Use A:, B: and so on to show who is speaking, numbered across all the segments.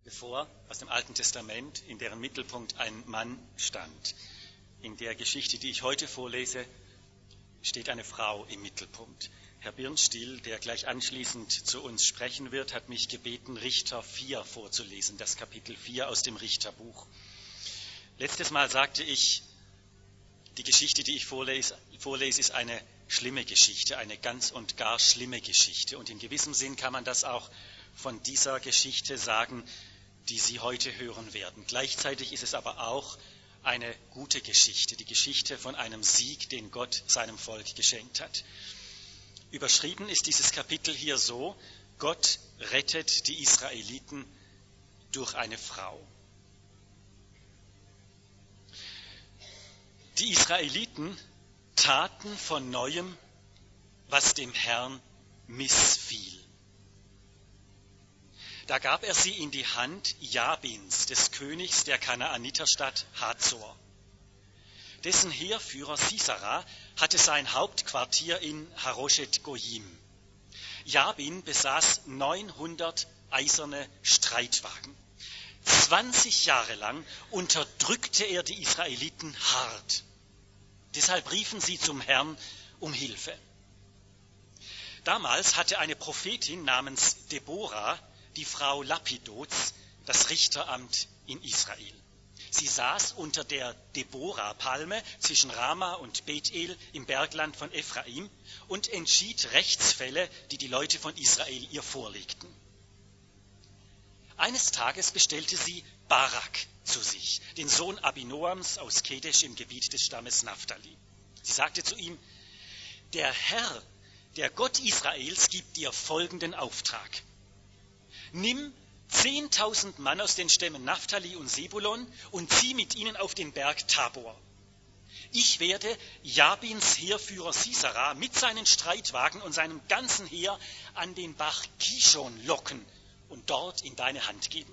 A: vor aus dem Alten Testament, in deren Mittelpunkt ein Mann stand. In der Geschichte, die ich heute vorlese, steht eine Frau im Mittelpunkt. Herr Birnstiel, der gleich anschließend zu uns sprechen wird, hat mich gebeten, Richter 4 vorzulesen, das Kapitel 4 aus dem Richterbuch. Letztes Mal sagte ich, die Geschichte, die ich vorlese, ist eine schlimme Geschichte, eine ganz und gar schlimme Geschichte. Und in gewissem Sinn kann man das auch von dieser Geschichte sagen, die Sie heute hören werden. Gleichzeitig ist es aber auch eine gute Geschichte, die Geschichte von einem Sieg, den Gott seinem Volk geschenkt hat. Überschrieben ist dieses Kapitel hier so: Gott rettet die Israeliten durch eine Frau. Die Israeliten taten von Neuem, was dem Herrn missfiel. Da gab er sie in die Hand Jabins, des Königs der Kanaaniterstadt Hazor. Dessen Heerführer Sisera hatte sein Hauptquartier in Haroshet Goyim. Jabin besaß 900 eiserne Streitwagen. 20 Jahre lang unterdrückte er die Israeliten hart. Deshalb riefen sie zum Herrn um Hilfe. Damals hatte eine Prophetin namens Deborah, die Frau Lapidots, das Richteramt in Israel. Sie saß unter der Deborah-Palme zwischen Rama und Bethel im Bergland von Ephraim und entschied Rechtsfälle, die die Leute von Israel ihr vorlegten. Eines Tages bestellte sie Barak zu sich, den Sohn Abinoams aus Kedesh im Gebiet des Stammes Naphtali. Sie sagte zu ihm: Der Herr, der Gott Israels, gibt dir folgenden Auftrag. Nimm 10.000 Mann aus den Stämmen Naphtali und Sebulon und zieh mit ihnen auf den Berg Tabor. Ich werde Jabins Heerführer Sisera mit seinen Streitwagen und seinem ganzen Heer an den Bach Kishon locken und dort in deine Hand geben.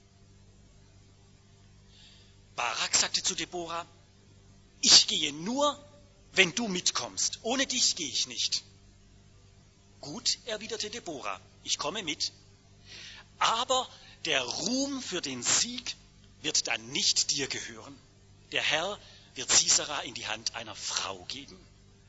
A: Barak sagte zu Deborah: Ich gehe nur, wenn du mitkommst. Ohne dich gehe ich nicht. Gut, erwiderte Deborah, ich komme mit. Aber der Ruhm für den Sieg wird dann nicht dir gehören. Der Herr wird Sisera in die Hand einer Frau geben.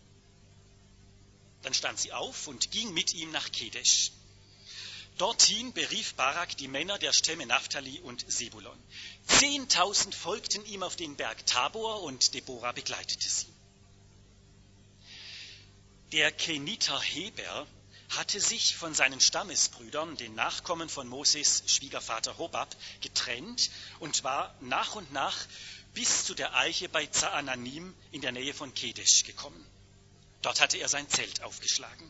A: Dann stand sie auf und ging mit ihm nach Kedesh. Dorthin berief Barak die Männer der Stämme Naphtali und Sebulon. 10.000 folgten ihm auf den Berg Tabor und Deborah begleitete sie. Der Keniter Heber hatte sich von seinen Stammesbrüdern, den Nachkommen von Moses Schwiegervater Hobab, getrennt und war nach und nach bis zu der Eiche bei Zaananim in der Nähe von Kedesh gekommen. Dort hatte er sein Zelt aufgeschlagen.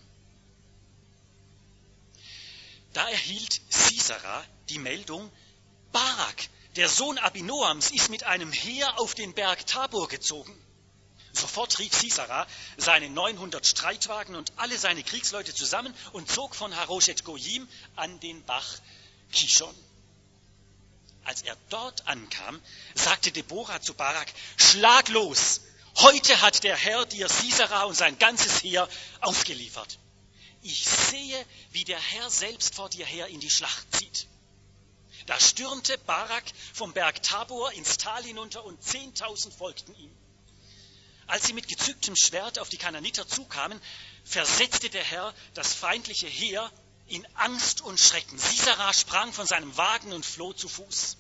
A: Da erhielt Sisera die Meldung: Barak, der Sohn Abinoams, ist mit einem Heer auf den Berg Tabor gezogen. Sofort rief Sisera seine 900 Streitwagen und alle seine Kriegsleute zusammen und zog von Haroshet Goyim an den Bach Kishon. Als er dort ankam, sagte Deborah zu Barak: Schlag los! Heute hat der Herr dir Sisera und sein ganzes Heer ausgeliefert. Ich sehe, wie der Herr selbst vor dir her in die Schlacht zieht. Da stürmte Barak vom Berg Tabor ins Tal hinunter und 10.000 folgten ihm. Als sie mit gezücktem Schwert auf die Kanaaniter zukamen, versetzte der Herr das feindliche Heer in Angst und Schrecken. Sisera sprang von seinem Wagen und floh zu Fuß.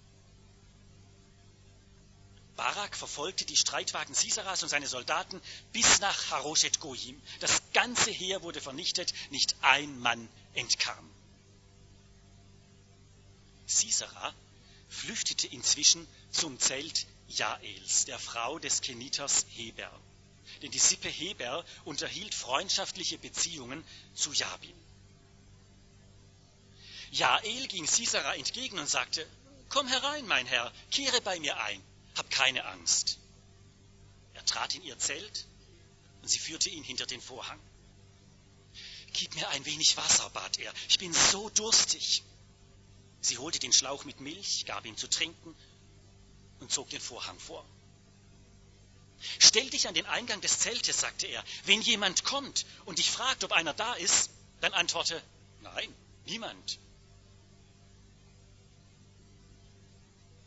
A: Barak verfolgte die Streitwagen Siseras und seine Soldaten bis nach Haroshet Goyim. Das ganze Heer wurde vernichtet, nicht ein Mann entkam. Sisera flüchtete inzwischen zum Zelt Jaels, der Frau des Keniters Heber. Denn die Sippe Heber unterhielt freundschaftliche Beziehungen zu Jabin. Jael ging Sisera entgegen und sagte: Komm herein, mein Herr, kehre bei mir ein, hab keine Angst. Er trat in ihr Zelt und sie führte ihn hinter den Vorhang. Gib mir ein wenig Wasser, bat er, ich bin so durstig. Sie holte den Schlauch mit Milch, gab ihm zu trinken und zog den Vorhang vor. Stell dich an den Eingang des Zeltes, sagte er. Wenn jemand kommt und dich fragt, ob einer da ist, dann antworte: Nein, niemand.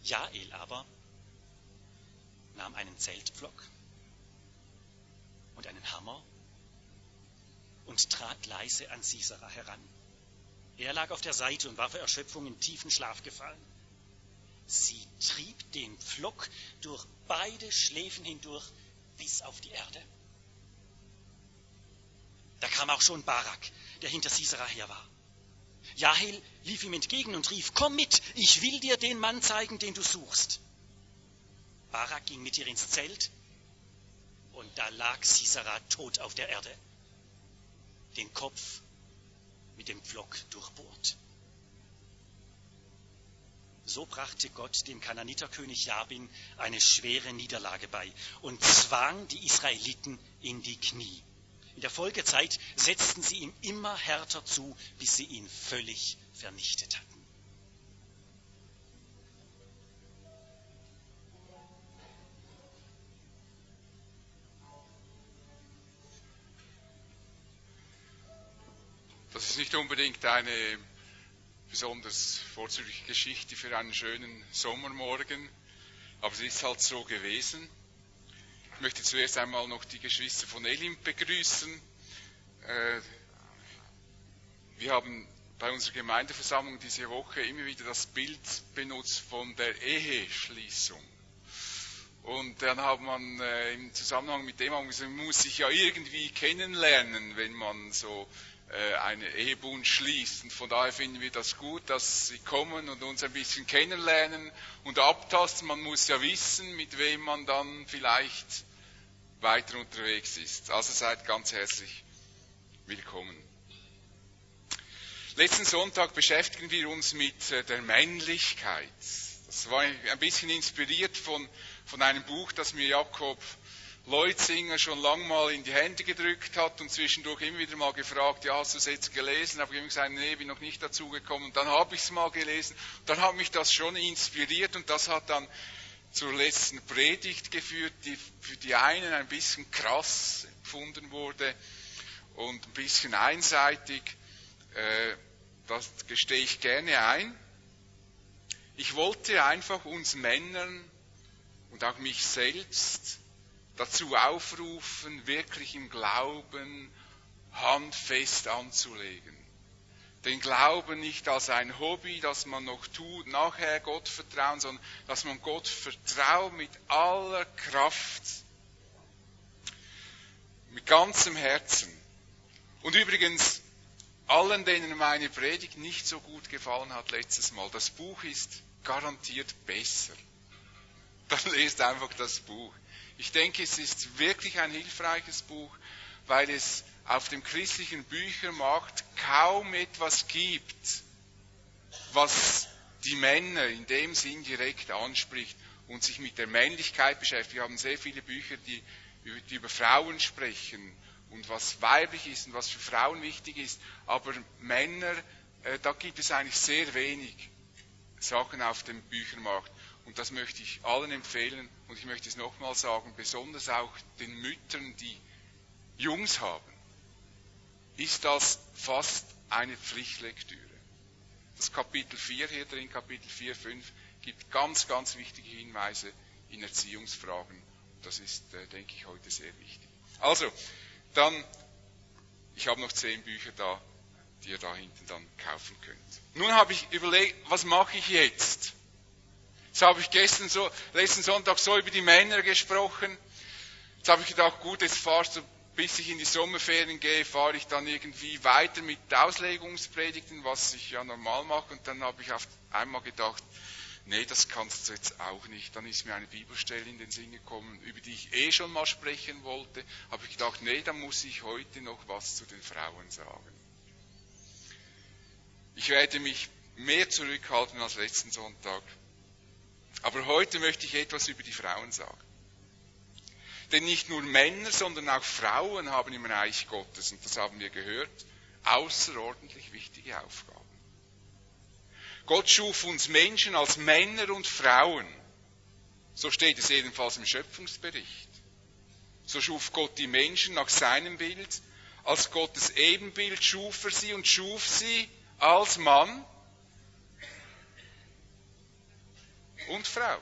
A: Jael aber nahm einen Zeltpflock und einen Hammer und trat leise an Sisera heran. Er lag auf der Seite und war vor Erschöpfung in tiefen Schlaf gefallen. Sie trieb den Pflock durch beide Schläfen hindurch bis auf die Erde. Da kam auch schon Barak, der hinter Sisera her war. Jael lief ihm entgegen und rief: Komm mit, ich will dir den Mann zeigen, den du suchst. Barak ging mit ihr ins Zelt, und da lag Sisera tot auf der Erde, den Kopf mit dem Pflock durchbohrt. So brachte Gott dem Kananiterkönig Jabin eine schwere Niederlage bei und zwang die Israeliten in die Knie. In der Folgezeit setzten sie ihm immer härter zu, bis sie ihn völlig vernichtet hatten.
B: Das ist nicht unbedingt eine besonders vorzügliche Geschichte für einen schönen Sommermorgen, aber es ist halt so gewesen. Ich möchte zuerst einmal noch die Geschwister von Elim begrüßen. Wir haben bei unserer Gemeindeversammlung diese Woche immer wieder das Bild benutzt von der Eheschließung. Und dann hat man im Zusammenhang mit dem gesagt, man muss sich ja irgendwie kennenlernen, wenn man so einen Ehebund schließt. Und von daher finden wir das gut, dass sie kommen und uns ein bisschen kennenlernen und abtasten. Man muss ja wissen, mit wem man dann vielleicht weiter unterwegs ist. Also seid ganz herzlich willkommen. Letzten Sonntag beschäftigen wir uns mit der Männlichkeit. Das war ein bisschen inspiriert von einem Buch, das mir Jakob Leutzinger schon lange mal in die Hände gedrückt hat und zwischendurch immer wieder mal gefragt, ja, hast du es jetzt gelesen? Habe ich ihm gesagt, nee, bin noch nicht dazu gekommen. Und dann habe ich es mal gelesen. Dann hat mich das schon inspiriert und das hat dann zur letzten Predigt geführt, die für die einen ein bisschen krass empfunden wurde und ein bisschen einseitig. Das gestehe ich gerne ein. Ich wollte einfach uns Männern und auch mich selbst dazu aufrufen, wirklich im Glauben handfest anzulegen. Den Glauben nicht als ein Hobby, das man noch tut, nachher Gott vertrauen, sondern dass man Gott vertraut mit aller Kraft, mit ganzem Herzen. Und übrigens, allen, denen meine Predigt nicht so gut gefallen hat letztes Mal, das Buch ist garantiert besser. Dann lest einfach das Buch. Ich denke, es ist wirklich ein hilfreiches Buch, weil es auf dem christlichen Büchermarkt kaum etwas gibt, was die Männer in dem Sinn direkt anspricht und sich mit der Männlichkeit beschäftigt. Wir haben sehr viele Bücher, die über Frauen sprechen und was weiblich ist und was für Frauen wichtig ist. Aber Männer, da gibt es eigentlich sehr wenig Sachen auf dem Büchermarkt. Und das möchte ich allen empfehlen. Und ich möchte es nochmal sagen, besonders auch den Müttern, die Jungs haben, ist das fast eine Pflichtlektüre. Das Kapitel 4 hier drin, Kapitel 4, 5, gibt ganz, ganz wichtige Hinweise in Erziehungsfragen. Das ist, denke ich, heute sehr wichtig. Also, dann, ich habe noch 10 Bücher da, die ihr da hinten dann kaufen könnt. Nun habe ich überlegt, was mache ich jetzt? Jetzt habe ich letzten Sonntag so über die Männer gesprochen. Jetzt habe ich gedacht, gut, jetzt fahrst du, bis ich in die Sommerferien gehe, fahre ich dann irgendwie weiter mit Auslegungspredigten, was ich ja normal mache. Und dann habe ich auf einmal gedacht, nee, das kannst du jetzt auch nicht. Dann ist mir eine Bibelstelle in den Sinn gekommen, über die ich schon mal sprechen wollte. Habe ich gedacht, nee, dann muss ich heute noch was zu den Frauen sagen. Ich werde mich mehr zurückhalten als letzten Sonntag. Aber heute möchte ich etwas über die Frauen sagen. Denn nicht nur Männer, sondern auch Frauen haben im Reich Gottes, und das haben wir gehört, außerordentlich wichtige Aufgaben. Gott schuf uns Menschen als Männer und Frauen. So steht es jedenfalls im Schöpfungsbericht. So schuf Gott die Menschen nach seinem Bild. Als Gottes Ebenbild schuf er sie und schuf sie als Mann und Frau.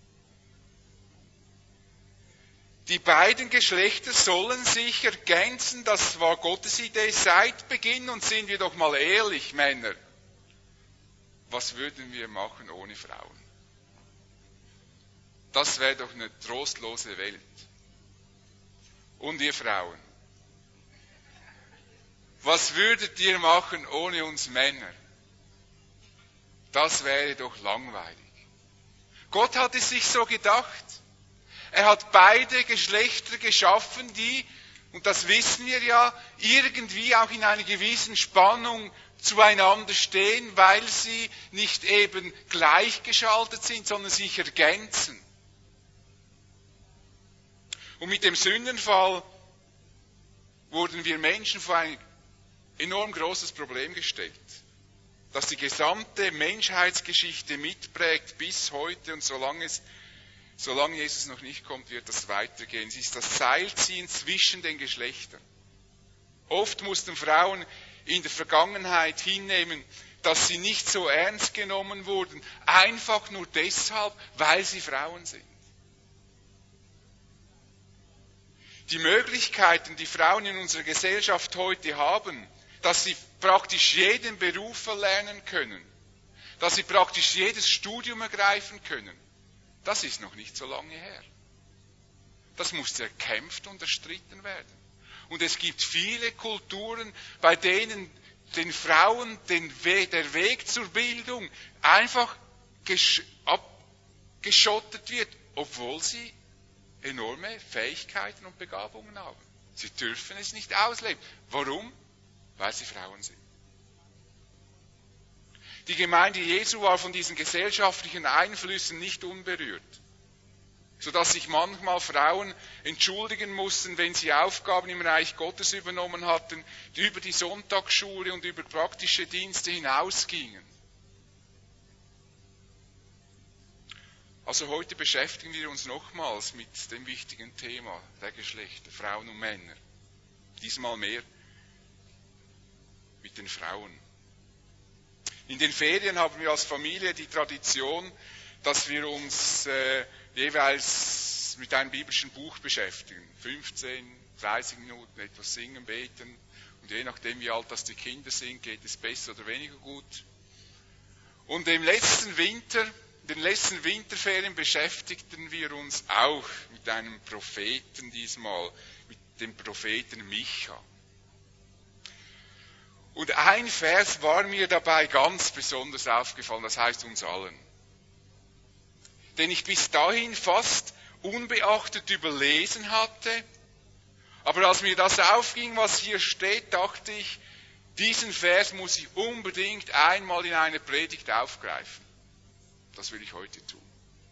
B: Die beiden Geschlechter sollen sich ergänzen, das war Gottes Idee seit Beginn, und sind wir doch mal ehrlich, Männer, was würden wir machen ohne Frauen? Das wäre doch eine trostlose Welt. Und ihr Frauen, was würdet ihr machen ohne uns Männer? Das wäre doch langweilig. Gott hat es sich so gedacht. Er hat beide Geschlechter geschaffen, die, und das wissen wir ja, irgendwie auch in einer gewissen Spannung zueinander stehen, weil sie nicht eben gleichgeschaltet sind, sondern sich ergänzen. Und mit dem Sündenfall wurden wir Menschen vor ein enorm großes Problem gestellt, das die gesamte Menschheitsgeschichte mitprägt bis heute, und solange Jesus noch nicht kommt, wird das weitergehen. Es ist das Seilziehen zwischen den Geschlechtern. Oft mussten Frauen in der Vergangenheit hinnehmen, dass sie nicht so ernst genommen wurden, einfach nur deshalb, weil sie Frauen sind. Die Möglichkeiten, die Frauen in unserer Gesellschaft heute haben, dass sie praktisch jeden Beruf erlernen können, dass sie praktisch jedes Studium ergreifen können, das ist noch nicht so lange her. Das musste erkämpft und erstritten werden. Und es gibt viele Kulturen, bei denen den Frauen der Weg zur Bildung einfach abgeschottet wird, obwohl sie enorme Fähigkeiten und Begabungen haben. Sie dürfen es nicht ausleben. Warum? Weil sie Frauen sind. Die Gemeinde Jesu war von diesen gesellschaftlichen Einflüssen nicht unberührt, sodass sich manchmal Frauen entschuldigen mussten, wenn sie Aufgaben im Reich Gottes übernommen hatten, die über die Sonntagsschule und über praktische Dienste hinausgingen. Also heute beschäftigen wir uns nochmals mit dem wichtigen Thema der Geschlechter, Frauen und Männer. Diesmal mehr mit den Frauen. In den Ferien haben wir als Familie die Tradition, dass wir uns jeweils mit einem biblischen Buch beschäftigen. 15, 30 Minuten etwas singen, beten. Und je nachdem, wie alt das die Kinder sind, geht es besser oder weniger gut. Und in den letzten Winterferien beschäftigten wir uns auch mit einem Propheten diesmal, mit dem Propheten Micha. Und ein Vers war mir dabei ganz besonders aufgefallen, das heißt uns allen. Den ich bis dahin fast unbeachtet überlesen hatte, aber als mir das aufging, was hier steht, dachte ich, diesen Vers muss ich unbedingt einmal in einer Predigt aufgreifen. Das will ich heute tun.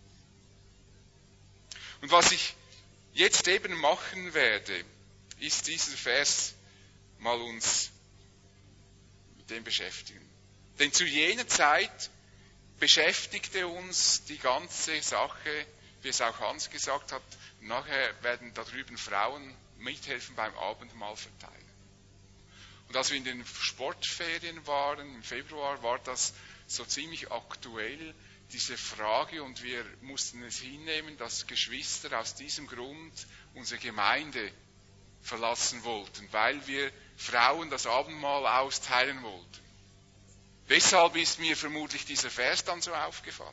B: Und was ich jetzt eben machen werde, ist diesen Vers mal uns mit dem beschäftigen. Denn zu jener Zeit beschäftigte uns die ganze Sache, wie es auch Hans gesagt hat, nachher werden da drüben Frauen mithelfen beim Abendmahl verteilen. Und als wir in den Sportferien waren, im Februar, war das so ziemlich aktuell, diese Frage, und wir mussten es hinnehmen, dass Geschwister aus diesem Grund unsere Gemeinde verlassen wollten, weil wir Frauen das Abendmahl austeilen wollten. Deshalb ist mir vermutlich dieser Vers dann so aufgefallen.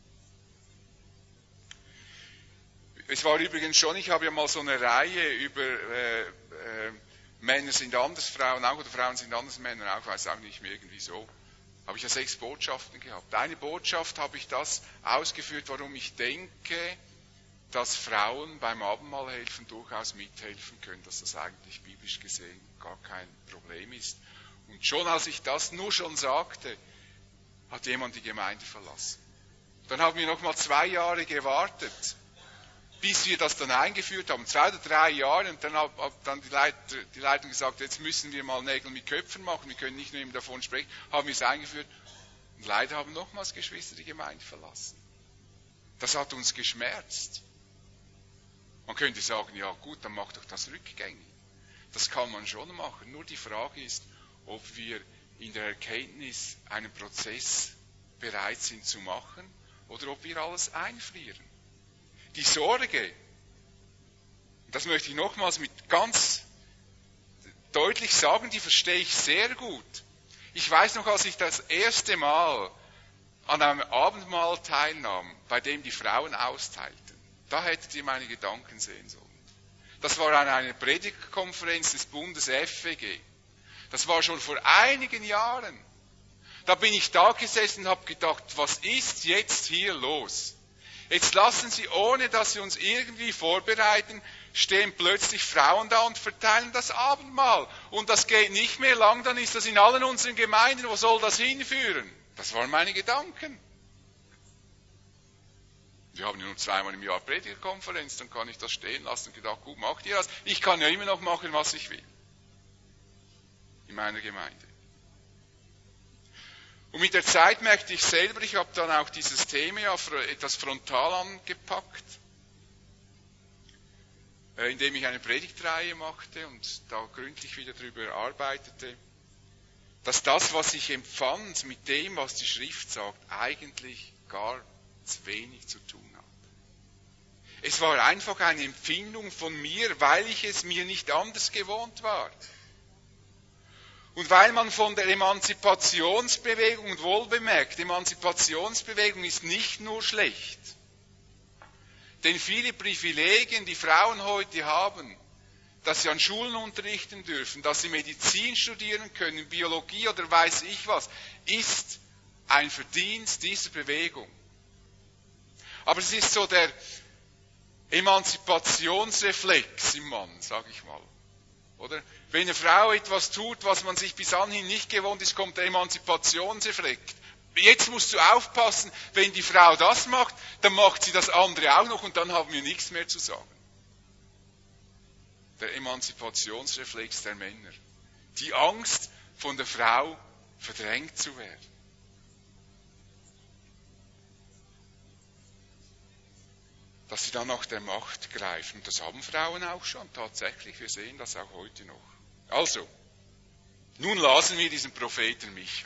B: Es war übrigens schon, ich habe ja mal so eine Reihe über Männer sind anders, Frauen auch, oder Frauen sind anders, Männer auch, weiß auch nicht mehr, irgendwie so. Habe ich ja 6 Botschaften gehabt. Eine Botschaft habe ich das ausgeführt, warum ich denke, dass Frauen beim Abendmahl helfen durchaus mithelfen können, dass das eigentlich biblisch gesehen gar kein Problem ist. Und schon als ich das nur schon sagte, hat jemand die Gemeinde verlassen. Dann haben wir nochmal 2 Jahre gewartet, bis wir das dann eingeführt haben. 2 oder 3 Jahre, und dann hat dann die Leitung gesagt, jetzt müssen wir mal Nägel mit Köpfen machen, wir können nicht nur eben davon sprechen, haben wir es eingeführt. Und leider haben nochmals Geschwister die Gemeinde verlassen. Das hat uns geschmerzt. Man könnte sagen, ja gut, dann mach doch das rückgängig. Das kann man schon machen, nur die Frage ist, ob wir in der Erkenntnis einen Prozess bereit sind zu machen, oder ob wir alles einfrieren. Die Sorge, das möchte ich nochmals mit ganz deutlich sagen, die verstehe ich sehr gut. Ich weiß noch, als ich das erste Mal an einem Abendmahl teilnahm, bei dem die Frauen austeilten, da hättet ihr meine Gedanken sehen sollen. Das war an einer Predigtkonferenz des Bundes FWG. Das war schon vor einigen Jahren. Da bin ich da gesessen und habe gedacht, was ist jetzt hier los? Jetzt lassen Sie, ohne dass Sie uns irgendwie vorbereiten, stehen plötzlich Frauen da und verteilen das Abendmahl. Und das geht nicht mehr lang, dann ist das in allen unseren Gemeinden. Wo soll das hinführen? Das waren meine Gedanken. Wir haben ja nur 2-mal im Jahr Predigerkonferenz, dann kann ich das stehen lassen und gedacht, gut, macht ihr das. Ich kann ja immer noch machen, was ich will. In meiner Gemeinde. Und mit der Zeit merkte ich selber, ich habe dann auch dieses Thema ja etwas frontal angepackt, indem ich eine Predigtreihe machte und da gründlich wieder darüber arbeitete, dass das, was ich empfand mit dem, was die Schrift sagt, eigentlich gar zu wenig zu tun hat. Es war einfach eine Empfindung von mir, weil ich es mir nicht anders gewohnt war. Und weil man von der Emanzipationsbewegung, und wohlbemerkt, Emanzipationsbewegung ist nicht nur schlecht, denn viele Privilegien, die Frauen heute haben, dass sie an Schulen unterrichten dürfen, dass sie Medizin studieren können, Biologie oder weiß ich was, ist ein Verdienst dieser Bewegung. Aber es ist so der Emanzipationsreflex im Mann, sage ich mal. Oder? Wenn eine Frau etwas tut, was man sich bis anhin nicht gewohnt ist, kommt der Emanzipationsreflex. Jetzt musst du aufpassen, wenn die Frau das macht, dann macht sie das andere auch noch und dann haben wir nichts mehr zu sagen. Der Emanzipationsreflex der Männer. Die Angst, von der Frau verdrängt zu werden. Dass sie dann nach der Macht greifen. Und das haben Frauen auch schon tatsächlich. Wir sehen das auch heute noch. Also, nun lasen wir diesen Propheten Micha.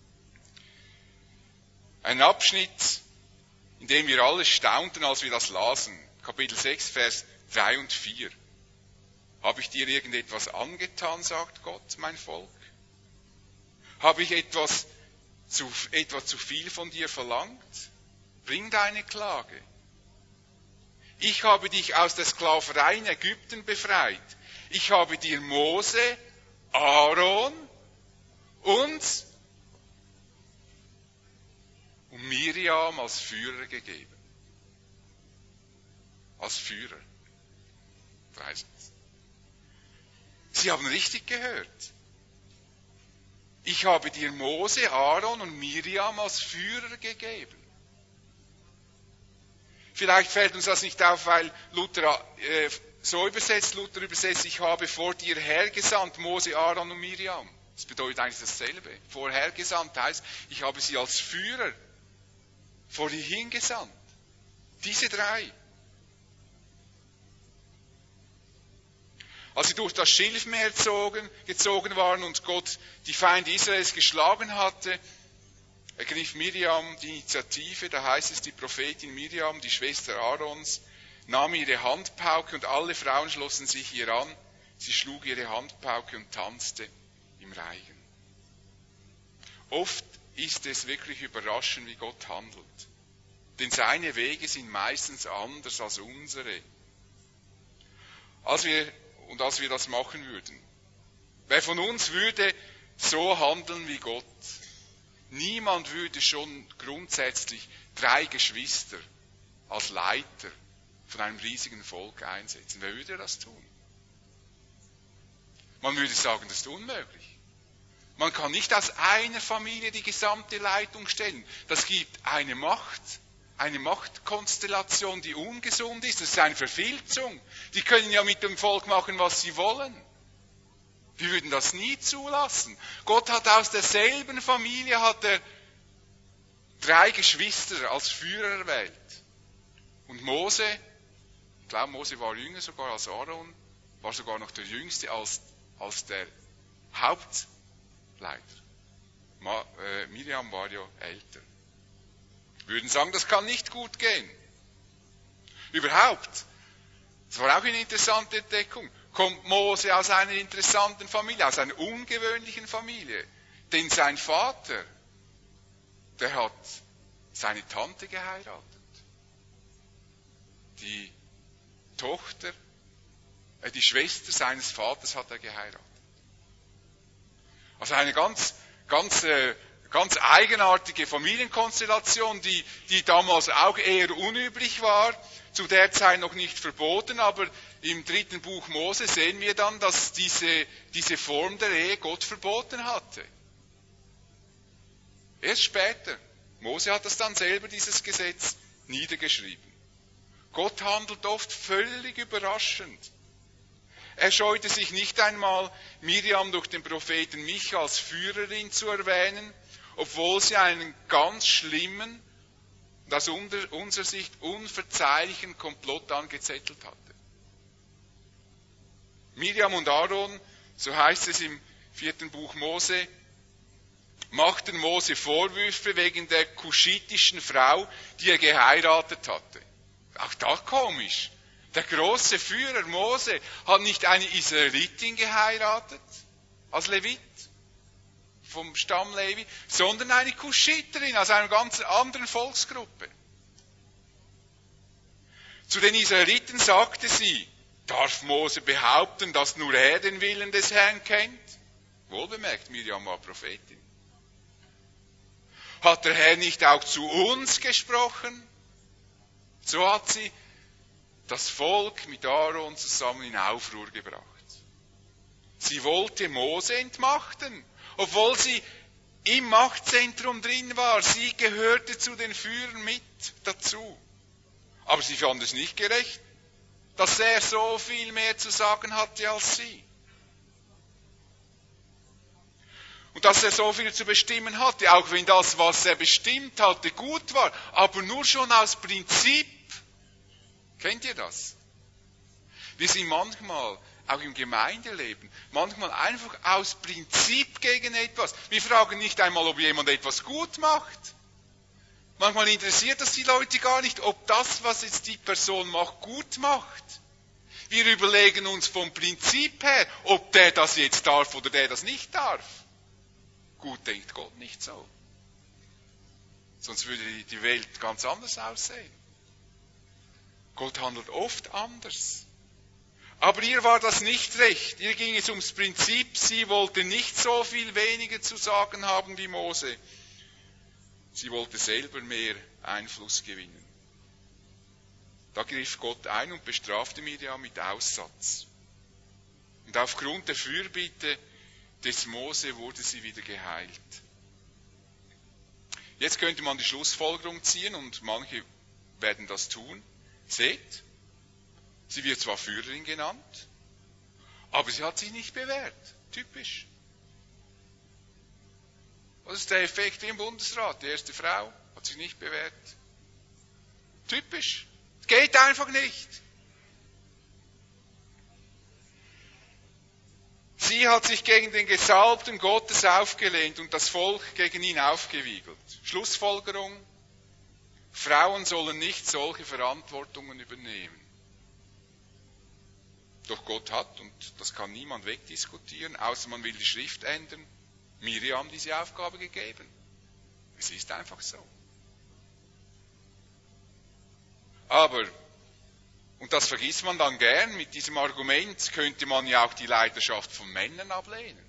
B: Ein Abschnitt, in dem wir alle staunten, als wir das lasen. Kapitel 6, Vers 3 und 4. Habe ich dir irgendetwas angetan, sagt Gott, mein Volk? Habe ich etwa zu viel von dir verlangt? Bring deine Klage. Ich habe dich aus der Sklaverei in Ägypten befreit. Ich habe dir Mose, Aaron und Miriam als Führer gegeben. Als Führer. Sie haben richtig gehört. Ich habe dir Mose, Aaron und Miriam als Führer gegeben. Vielleicht fällt uns das nicht auf, weil Luther so übersetzt, ich habe vor dir hergesandt, Mose, Aaron und Miriam. Das bedeutet eigentlich dasselbe. Vorhergesandt heißt, ich habe sie als Führer vor dir hingesandt. Diese 3. Als sie durch das Schilfmeer gezogen waren und Gott die Feinde Israels geschlagen hatte, ergriff Miriam die Initiative, da heißt es, die Prophetin Miriam, die Schwester Aarons, nahm ihre Handpauke und alle Frauen schlossen sich ihr an. Sie schlug ihre Handpauke und tanzte im Reigen. Oft ist es wirklich überraschend, wie Gott handelt. Denn seine Wege sind meistens anders als unsere. Als wir das machen würden. Wer von uns würde so handeln wie Gott? Niemand würde schon grundsätzlich 3 Geschwister als Leiter von einem riesigen Volk einsetzen. Wer würde das tun? Man würde sagen, das ist unmöglich. Man kann nicht aus einer Familie die gesamte Leitung stellen. Das gibt eine Machtkonstellation, die ungesund ist. Das ist eine Verfilzung. Die können ja mit dem Volk machen, was sie wollen. Wir würden das nie zulassen. Gott hat aus derselben Familie 3 Geschwister als Führer erwählt. Und Mose, ich glaube, Mose war jünger sogar als Aaron, war sogar noch der Jüngste als der Hauptleiter. Miriam war ja älter. Wir würden sagen, das kann nicht gut gehen. Überhaupt, das war auch eine interessante Entdeckung, kommt Mose aus einer interessanten Familie, aus einer ungewöhnlichen Familie. Denn sein Vater, der hat seine Tante geheiratet. Die Schwester seines Vaters hat er geheiratet. Also eine ganz eigenartige Familienkonstellation, die damals auch eher unüblich war, zu der Zeit noch nicht verboten, aber im 3. Buch Mose sehen wir dann, dass diese Form der Ehe Gott verboten hatte. Erst später. Mose hat das dann selber, dieses Gesetz, niedergeschrieben. Gott handelt oft völlig überraschend. Er scheute sich nicht einmal, Miriam durch den Propheten Micha als Führerin zu erwähnen, obwohl sie einen ganz schlimmen und aus unserer Sicht unverzeihlichen Komplott angezettelt hatte. Miriam und Aaron, so heißt es im 4. Buch Mose, machten Mose Vorwürfe wegen der kuschitischen Frau, die er geheiratet hatte. Auch da komisch. Der große Führer Mose hat nicht eine Israelitin geheiratet, als Levit, vom Stamm Levi, sondern eine Kuschiterin aus einer ganz anderen Volksgruppe. Zu den Israeliten sagte sie, darf Mose behaupten, dass nur er den Willen des Herrn kennt? Wohlbemerkt, Miriam war Prophetin. Hat der Herr nicht auch zu uns gesprochen? So hat sie das Volk mit Aaron zusammen in Aufruhr gebracht. Sie wollte Mose entmachten, obwohl sie im Machtzentrum drin war. Sie gehörte zu den Führern mit dazu. Aber sie fand es nicht gerecht, dass er so viel mehr zu sagen hatte als sie. Und dass er so viel zu bestimmen hatte, auch wenn das, was er bestimmt hatte, gut war, aber nur schon aus Prinzip. Kennt ihr das? Wir sind manchmal, auch im Gemeindeleben, manchmal einfach aus Prinzip gegen etwas. Wir fragen nicht einmal, ob jemand etwas gut macht. Manchmal interessiert das die Leute gar nicht, ob das, was jetzt die Person macht, gut macht. Wir überlegen uns vom Prinzip her, ob der das jetzt darf oder der das nicht darf. Gut denkt Gott nicht so. Sonst würde die Welt ganz anders aussehen. Gott handelt oft anders. Aber ihr war das nicht recht. Ihr ging es ums Prinzip. Sie wollte nicht so viel weniger zu sagen haben wie Mose. Sie wollte selber mehr Einfluss gewinnen. Da griff Gott ein und bestrafte Miriam mit Aussatz. Und aufgrund der Fürbitte des Mose wurde sie wieder geheilt. Jetzt könnte man die Schlussfolgerung ziehen und manche werden das tun. Seht, sie wird zwar Führerin genannt, aber sie hat sich nicht bewährt. Typisch. Was ist der Effekt im Bundesrat? Die erste Frau hat sich nicht bewährt. Typisch. Geht einfach nicht. Sie hat sich gegen den Gesalbten Gottes aufgelehnt und das Volk gegen ihn aufgewiegelt. Schlussfolgerung: Frauen sollen nicht solche Verantwortungen übernehmen. Doch Gott hat, und das kann niemand wegdiskutieren, außer man will die Schrift ändern, Miriam diese Aufgabe gegeben. Es ist einfach so. Aber, und das vergisst man dann gern, mit diesem Argument könnte man ja auch die Leiterschaft von Männern ablehnen.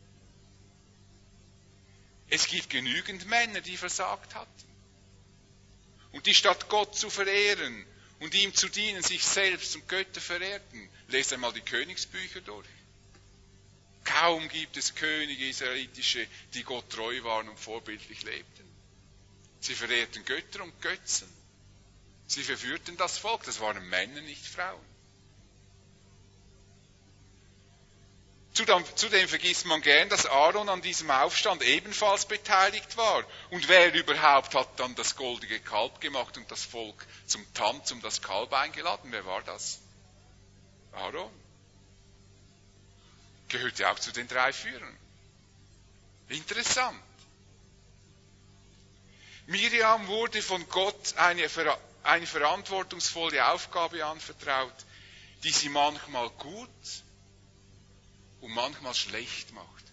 B: Es gibt genügend Männer, die versagt hatten. Und die statt Gott zu verehren und ihm zu dienen, sich selbst und Götter verehrten. Lest einmal die Königsbücher durch. Kaum gibt es Könige israelitische, die Gott treu waren und vorbildlich lebten. Sie verehrten Götter und Götzen. Sie verführten das Volk. Das waren Männer, nicht Frauen. Zudem vergisst man gern, dass Aaron an diesem Aufstand ebenfalls beteiligt war. Und wer überhaupt hat dann das goldige Kalb gemacht und das Volk zum Tanz um das Kalb eingeladen? Wer war das? Aaron. Gehörte auch zu den 3 Führern. Interessant. Miriam wurde von Gott eine verantwortungsvolle Aufgabe anvertraut, die sie manchmal gut und manchmal schlecht macht.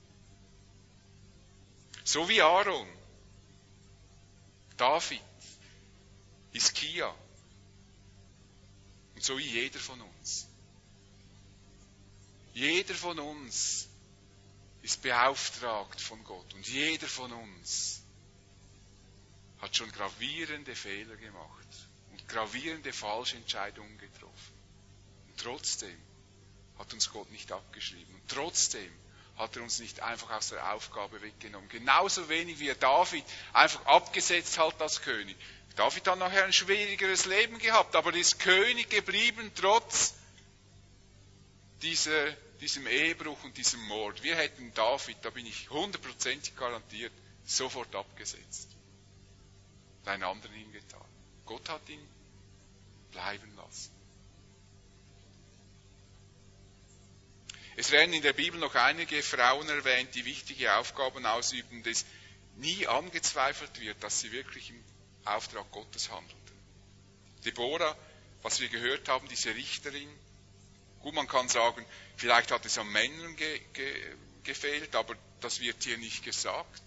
B: So wie Aaron, David, Hiskia und so wie jeder von uns. Jeder von uns ist beauftragt von Gott und jeder von uns hat schon gravierende Fehler gemacht und gravierende Falschentscheidungen getroffen. Und trotzdem hat uns Gott nicht abgeschrieben. Und trotzdem hat er uns nicht einfach aus der Aufgabe weggenommen. Genauso wenig wie er David einfach abgesetzt hat als König. David hat nachher ein schwierigeres Leben gehabt, aber er ist König geblieben, trotz diesem Ehebruch und diesem Mord. Wir hätten David, da bin ich 100% garantiert, sofort abgesetzt. Und einen anderen hingetan. Gott hat ihn bleiben lassen. Es werden in der Bibel noch einige Frauen erwähnt, die wichtige Aufgaben ausüben und es nie angezweifelt wird, dass sie wirklich im Auftrag Gottes handelten. Deborah, was wir gehört haben, diese Richterin, gut, man kann sagen, vielleicht hat es an Männern gefehlt, aber das wird hier nicht gesagt.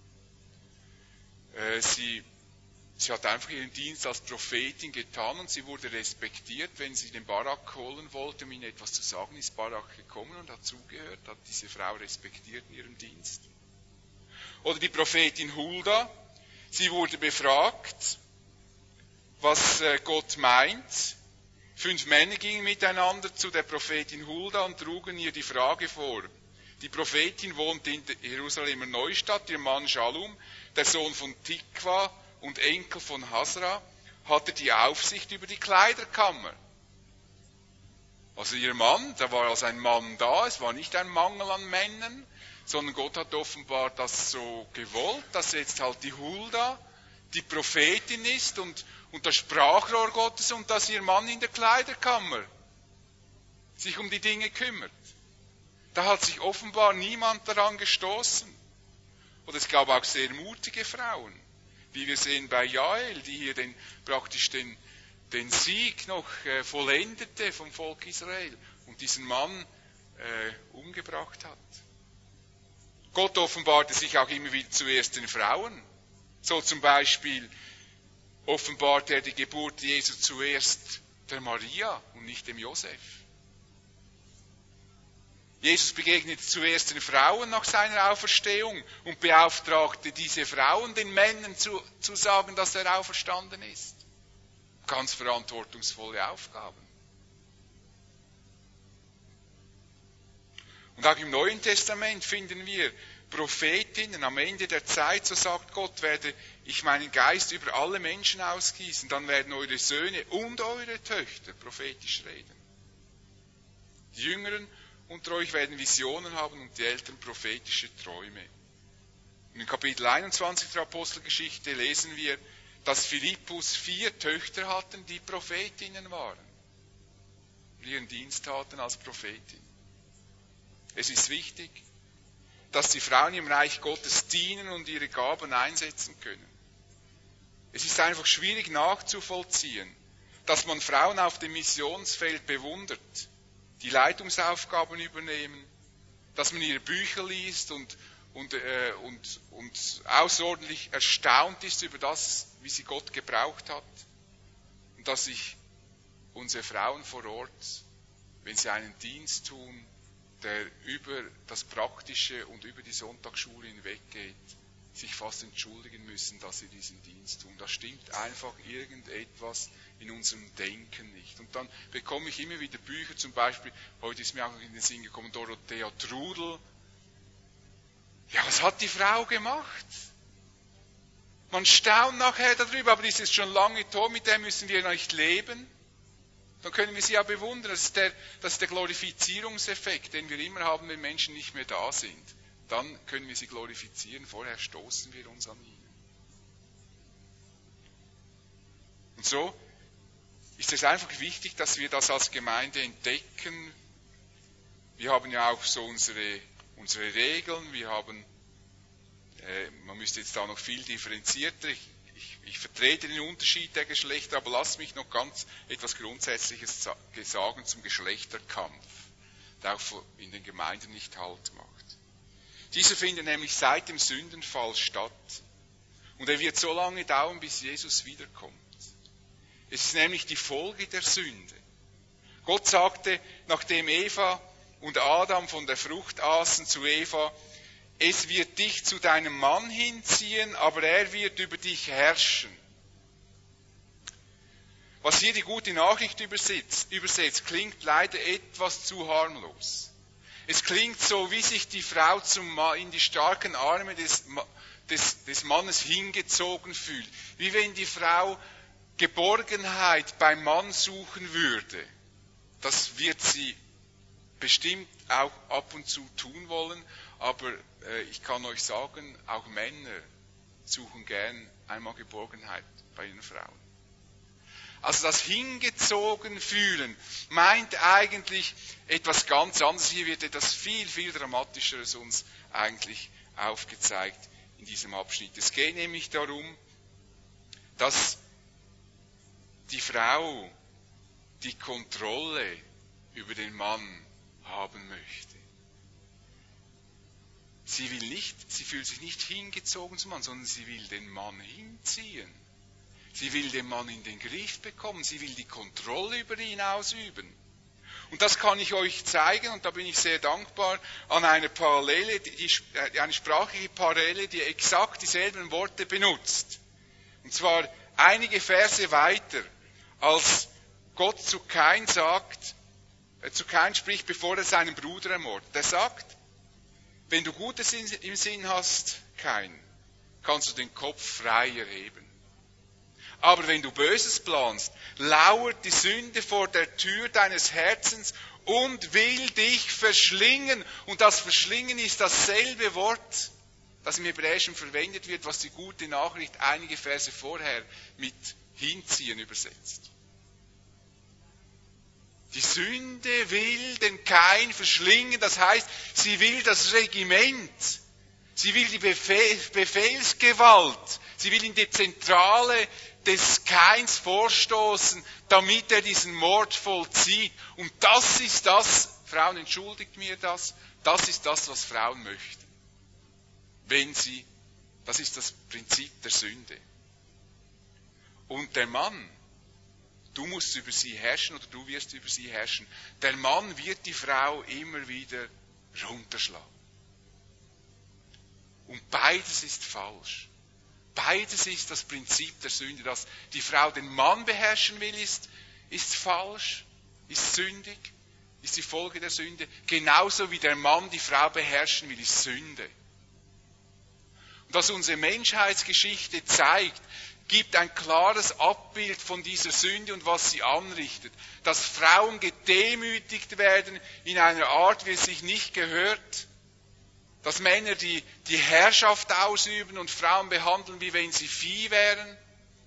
B: Sie hat einfach ihren Dienst als Prophetin getan und sie wurde respektiert. Wenn sie den Barak holen wollte, um ihnen etwas zu sagen, ist Barak gekommen und hat zugehört, hat diese Frau respektiert in ihrem Dienst. Oder die Prophetin Hulda, sie wurde befragt, was Gott meint. 5 Männer gingen miteinander zu der Prophetin Hulda und trugen ihr die Frage vor. Die Prophetin wohnte in der Jerusalemer Neustadt, ihr Mann Schalum, der Sohn von Tikva und Enkel von Hasra, hatte die Aufsicht über die Kleiderkammer. Also ihr Mann, da war also ein Mann da, es war nicht ein Mangel an Männern, sondern Gott hat offenbar das so gewollt, dass jetzt halt die Hulda die Prophetin ist und das Sprachrohr Gottes und dass ihr Mann in der Kleiderkammer sich um die Dinge kümmert. Da hat sich offenbar niemand daran gestoßen. Und es gab auch sehr mutige Frauen, wie wir sehen bei Jael, die hier praktisch den Sieg noch vollendete vom Volk Israel und diesen Mann umgebracht hat. Gott offenbarte sich auch immer wieder zuerst den Frauen. So zum Beispiel offenbarte er die Geburt Jesu zuerst der Maria und nicht dem Josef. Jesus begegnete zuerst den Frauen nach seiner Auferstehung und beauftragte diese Frauen, den Männern zu sagen, dass er auferstanden ist. Ganz verantwortungsvolle Aufgaben. Und auch im Neuen Testament finden wir Prophetinnen. Am Ende der Zeit, so sagt Gott, werde ich meinen Geist über alle Menschen ausgießen. Dann werden eure Söhne und eure Töchter prophetisch reden. Die Jüngeren unter euch werden Visionen haben und die Älteren prophetische Träume. Und in Kapitel 21 der Apostelgeschichte lesen wir, dass Philippus 4 Töchter hatten, die Prophetinnen waren. Und ihren Dienst taten als Prophetin. Es ist wichtig, dass die Frauen im Reich Gottes dienen und ihre Gaben einsetzen können. Es ist einfach schwierig nachzuvollziehen, dass man Frauen auf dem Missionsfeld bewundert, die Leitungsaufgaben übernehmen, dass man ihre Bücher liest und außerordentlich erstaunt ist über das, wie sie Gott gebraucht hat. Und dass sich unsere Frauen vor Ort, wenn sie einen Dienst tun, der über das Praktische und über die Sonntagsschule hinweggeht, sich fast entschuldigen müssen, dass sie diesen Dienst tun. Da stimmt einfach irgendetwas in unserem Denken nicht. Und dann bekomme ich immer wieder Bücher, zum Beispiel, heute ist mir auch noch in den Sinn gekommen, Dorothea Trudel. Ja, was hat die Frau gemacht? Man staunt nachher darüber, aber die ist jetzt schon lange tot, mit der müssen wir nicht leben. Dann können wir sie ja bewundern. Das ist der Glorifizierungseffekt, den wir immer haben, wenn Menschen nicht mehr da sind. Dann können wir sie glorifizieren, vorher stoßen wir uns an ihnen. Und so ist es einfach wichtig, dass wir das als Gemeinde entdecken. Wir haben ja auch so unsere Regeln, wir haben Man müsste jetzt da noch viel differenzierter, ich vertrete den Unterschied der Geschlechter, aber lasst mich noch ganz etwas Grundsätzliches sagen zum Geschlechterkampf, der auch in den Gemeinden nicht Halt macht. Dieser findet nämlich seit dem Sündenfall statt. Und er wird so lange dauern, bis Jesus wiederkommt. Es ist nämlich die Folge der Sünde. Gott sagte, nachdem Eva und Adam von der Frucht aßen, zu Eva: Es wird dich zu deinem Mann hinziehen, aber er wird über dich herrschen. Was hier die gute Nachricht übersetzt, klingt leider etwas zu harmlos. Es klingt so, wie sich die Frau in die starken Arme des Mannes hingezogen fühlt. Wie wenn die Frau Geborgenheit beim Mann suchen würde. Das wird sie bestimmt auch ab und zu tun wollen, aber ich kann euch sagen, auch Männer suchen gern einmal Geborgenheit bei ihren Frauen. Also das hingezogen fühlen meint eigentlich etwas ganz anderes. Hier wird etwas viel, viel Dramatischeres uns eigentlich aufgezeigt in diesem Abschnitt. Es geht nämlich darum, dass die Frau die Kontrolle über den Mann haben möchte. Sie fühlt sich nicht hingezogen zum Mann, sondern sie will den Mann hinziehen. Sie will den Mann in den Griff bekommen. Sie will die Kontrolle über ihn ausüben. Und das kann ich euch zeigen, und da bin ich sehr dankbar, an einer Parallele, eine sprachliche Parallele, die exakt dieselben Worte benutzt. Und zwar einige Verse weiter, als Gott zu Kain spricht, bevor er seinen Bruder ermordet. Er sagt: Wenn du Gutes im Sinn hast, Kain, kannst du den Kopf frei erheben. Aber wenn du Böses planst, lauert die Sünde vor der Tür deines Herzens und will dich verschlingen. Und das Verschlingen ist dasselbe Wort, das im Hebräischen verwendet wird, was die gute Nachricht einige Verse vorher mit hinziehen übersetzt. Die Sünde will den Kain verschlingen, das heißt, sie will das Regiment, sie will die Befehlsgewalt, sie will in die Zentrale des Kains vorstoßen, damit er diesen Mord vollzieht. Und das ist das, Frauen, entschuldigt mir das ist das, was Frauen möchten. Das ist das Prinzip der Sünde. Und der Mann, du musst über sie herrschen oder du wirst über sie herrschen. Der Mann wird die Frau immer wieder runterschlagen. Und beides ist falsch. Beides ist das Prinzip der Sünde. Dass die Frau den Mann beherrschen will, ist falsch, ist sündig, ist die Folge der Sünde. Genauso wie der Mann die Frau beherrschen will, ist Sünde. Und was unsere Menschheitsgeschichte zeigt, gibt ein klares Abbild von dieser Sünde und was sie anrichtet. Dass Frauen gedemütigt werden in einer Art, wie es sich nicht gehört. Dass Männer die Herrschaft ausüben und Frauen behandeln, wie wenn sie Vieh wären.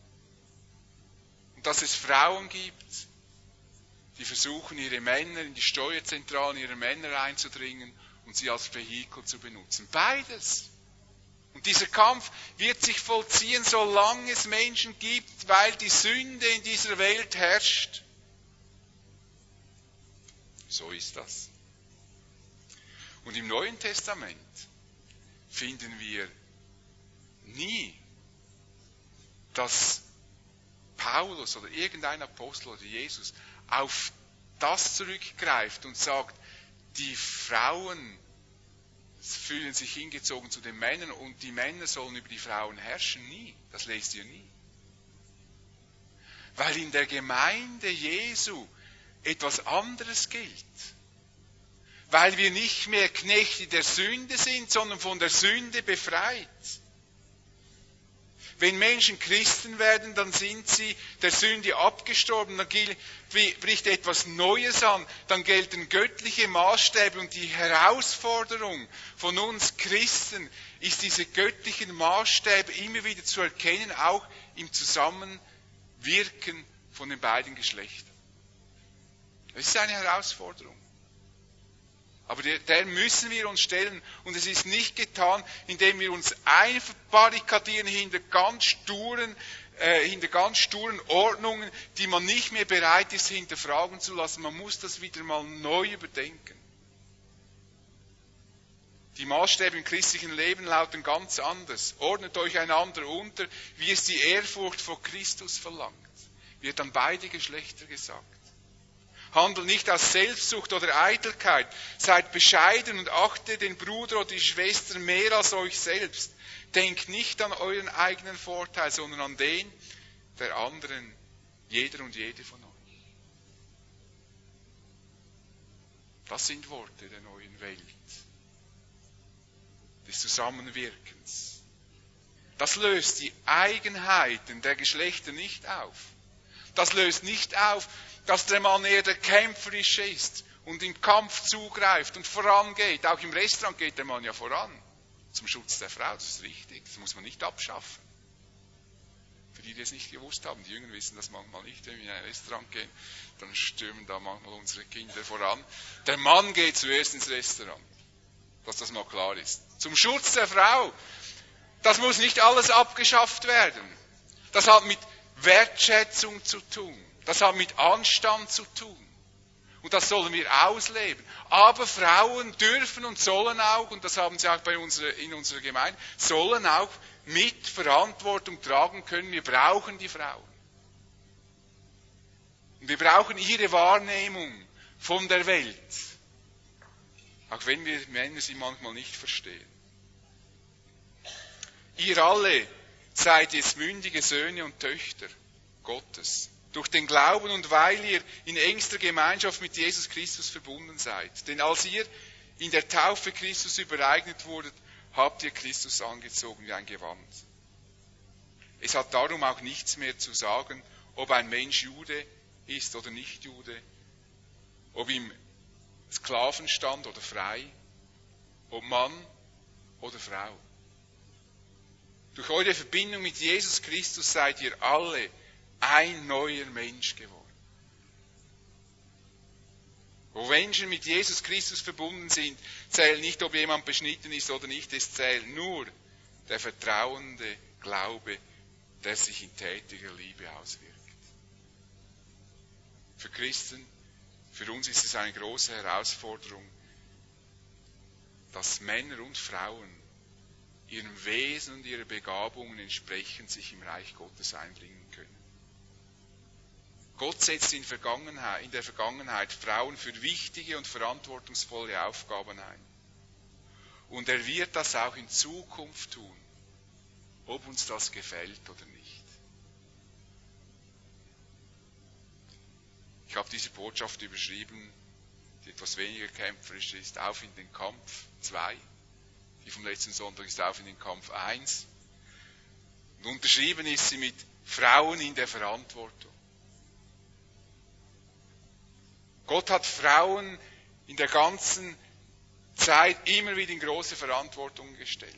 B: Und dass es Frauen gibt, die versuchen, ihre Männer in die Steuerzentralen ihrer Männer einzudringen und sie als Vehikel zu benutzen. Beides. Und dieser Kampf wird sich vollziehen, solange es Menschen gibt, weil die Sünde in dieser Welt herrscht. So ist das. Und im Neuen Testament finden wir nie, dass Paulus oder irgendein Apostel oder Jesus auf das zurückgreift und sagt, die Frauen fühlen sich hingezogen zu den Männern und die Männer sollen über die Frauen herrschen. Nie. Das lest ihr nie. Weil in der Gemeinde Jesu etwas anderes gilt. Weil wir nicht mehr Knechte der Sünde sind, sondern von der Sünde befreit. Wenn Menschen Christen werden, dann sind sie der Sünde abgestorben, dann bricht etwas Neues an, dann gelten göttliche Maßstäbe und die Herausforderung von uns Christen ist, diese göttlichen Maßstäbe immer wieder zu erkennen, auch im Zusammenwirken von den beiden Geschlechtern. Das ist eine Herausforderung. Aber der müssen wir uns stellen. Und es ist nicht getan, indem wir uns einbarrikadieren hinter ganz sturen Ordnungen, die man nicht mehr bereit ist, hinterfragen zu lassen. Man muss das wieder mal neu überdenken. Die Maßstäbe im christlichen Leben lauten ganz anders. Ordnet euch einander unter, wie es die Ehrfurcht vor Christus verlangt. Wird an beide Geschlechter gesagt. Handelt nicht aus Selbstsucht oder Eitelkeit. Seid bescheiden und achtet den Bruder oder die Schwester mehr als euch selbst. Denkt nicht an euren eigenen Vorteil, sondern an den der anderen, jeder und jede von euch. Das sind Worte der neuen Welt, des Zusammenwirkens. Das löst die Eigenheiten der Geschlechter nicht auf. Das löst nicht auf, dass der Mann eher der Kämpferische ist und im Kampf zugreift und vorangeht. Auch im Restaurant geht der Mann ja voran. Zum Schutz der Frau, das ist richtig. Das muss man nicht abschaffen. Für die, die es nicht gewusst haben, die Jünger wissen das manchmal nicht. Wenn wir in ein Restaurant gehen, dann stürmen da manchmal unsere Kinder voran. Der Mann geht zuerst ins Restaurant. Dass das mal klar ist. Zum Schutz der Frau. Das muss nicht alles abgeschafft werden. Das hat mit Wertschätzung zu tun. Das hat mit Anstand zu tun. Und das sollen wir ausleben. Aber Frauen dürfen und sollen auch, und das haben sie auch in unserer Gemeinde, sollen auch mit Verantwortung tragen können. Wir brauchen die Frauen. Und wir brauchen ihre Wahrnehmung von der Welt. Auch wenn wir Männer sie manchmal nicht verstehen. Ihr alle seid jetzt mündige Söhne und Töchter Gottes. Durch den Glauben und weil ihr in engster Gemeinschaft mit Jesus Christus verbunden seid. Denn als ihr in der Taufe Christus übereignet wurdet, habt ihr Christus angezogen wie ein Gewand. Es hat darum auch nichts mehr zu sagen, ob ein Mensch Jude ist oder nicht Jude, ob im Sklavenstand oder frei, ob Mann oder Frau. Durch eure Verbindung mit Jesus Christus seid ihr alle ein neuer Mensch geworden. Wo Menschen mit Jesus Christus verbunden sind, zählt nicht, ob jemand beschnitten ist oder nicht, es zählt nur der vertrauende Glaube, der sich in tätiger Liebe auswirkt. Für Christen, für uns ist es eine große Herausforderung, dass Männer und Frauen ihrem Wesen und ihrer Begabungen entsprechend sich im Reich Gottes einbringen können. Gott setzt in der Vergangenheit Frauen für wichtige und verantwortungsvolle Aufgaben ein. Und er wird das auch in Zukunft tun, ob uns das gefällt oder nicht. Ich habe diese Botschaft überschrieben, die etwas weniger kämpferisch ist, auf in den Kampf 2. Die vom letzten Sonntag ist auf in den Kampf 1. Und unterschrieben ist sie mit Frauen in der Verantwortung. Gott hat Frauen in der ganzen Zeit immer wieder in große Verantwortung gestellt.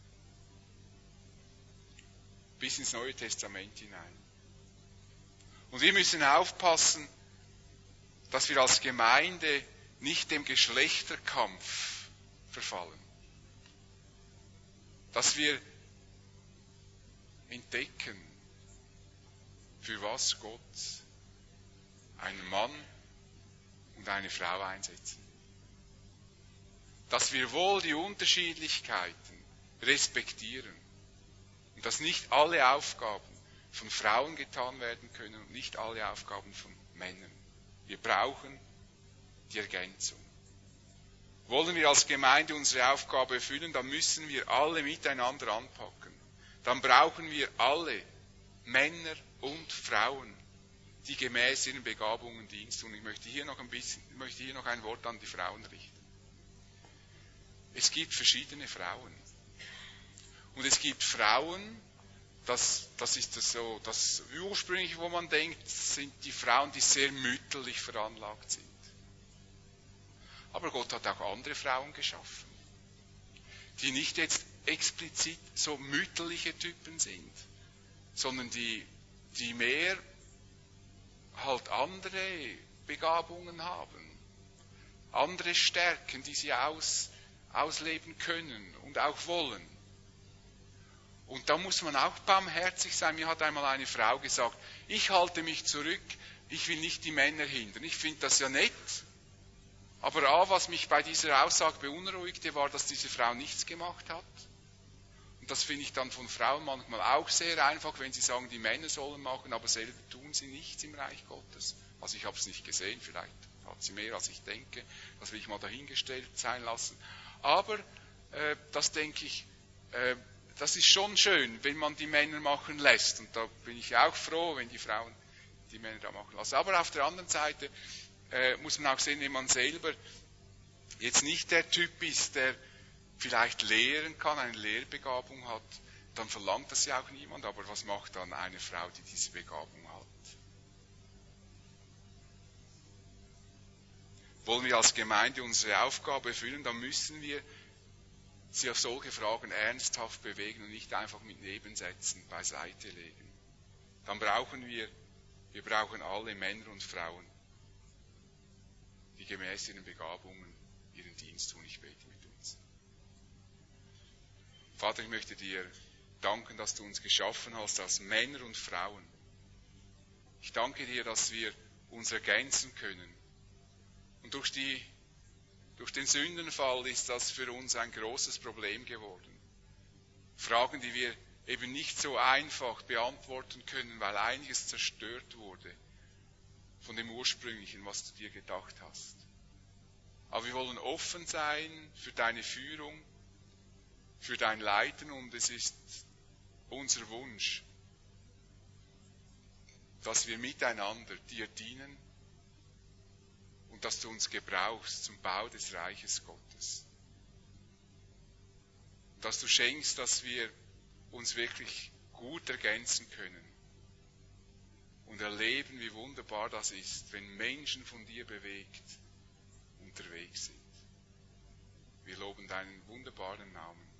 B: Bis ins Neue Testament hinein. Und wir müssen aufpassen, dass wir als Gemeinde nicht dem Geschlechterkampf verfallen. Dass wir entdecken, für was Gott einen Mann und eine Frau einsetzen. Dass wir wohl die Unterschiedlichkeiten respektieren und dass nicht alle Aufgaben von Frauen getan werden können und nicht alle Aufgaben von Männern. Wir brauchen die Ergänzung. Wollen wir als Gemeinde unsere Aufgabe erfüllen, dann müssen wir alle miteinander anpacken. Dann brauchen wir alle, Männer und Frauen, die gemäß ihren Begabungen Dienst tun. Ich möchte hier noch ein Wort an die Frauen richten. Es gibt verschiedene Frauen. Und es gibt Frauen, das ist so, das ursprünglich, wo man denkt, sind die Frauen, die sehr mütterlich veranlagt sind. Aber Gott hat auch andere Frauen geschaffen, die nicht jetzt explizit so mütterliche Typen sind, sondern die mehr halt andere Begabungen haben. andere Stärken, die sie ausleben können und auch wollen. Und da muss man auch barmherzig sein. Mir hat einmal eine Frau gesagt, ich halte mich zurück, ich will nicht die Männer hindern. Ich finde das ja nett. Aber was mich bei dieser Aussage beunruhigte, war, dass diese Frau nichts gemacht hat. Und das finde ich dann von Frauen manchmal auch sehr einfach, wenn sie sagen, die Männer sollen machen, aber selber tun sie nichts im Reich Gottes. Also ich habe es nicht gesehen, vielleicht hat sie mehr, als ich denke. Das will ich mal dahingestellt sein lassen. Aber das denke ich, das ist schon schön, wenn man die Männer machen lässt. Und da bin ich auch froh, wenn die Frauen die Männer da machen lassen. Aber auf der anderen Seite muss man auch sehen, wenn man selber jetzt nicht der Typ ist, der vielleicht lehren kann, eine Lehrbegabung hat, dann verlangt das ja auch niemand. Aber was macht dann eine Frau, die diese Begabung hat? Wollen wir als Gemeinde unsere Aufgabe erfüllen, dann müssen wir sie auf solche Fragen ernsthaft bewegen und nicht einfach mit Nebensätzen beiseite legen. Dann brauchen wir brauchen alle Männer und Frauen, die gemäß ihren Begabungen ihren Dienst tun. Ich bete mit uns. Vater, ich möchte dir danken, dass du uns geschaffen hast als Männer und Frauen. Ich danke dir, dass wir uns ergänzen können. Und durch den Sündenfall ist das für uns ein großes Problem geworden. Fragen, die wir eben nicht so einfach beantworten können, weil einiges zerstört wurde von dem Ursprünglichen, was du dir gedacht hast. Aber wir wollen offen sein für deine Führung, für dein Leiten, und es ist unser Wunsch, dass wir miteinander dir dienen und dass du uns gebrauchst zum Bau des Reiches Gottes. Und dass du schenkst, dass wir uns wirklich gut ergänzen können und erleben, wie wunderbar das ist, wenn Menschen von dir bewegt unterwegs sind. Wir loben deinen wunderbaren Namen.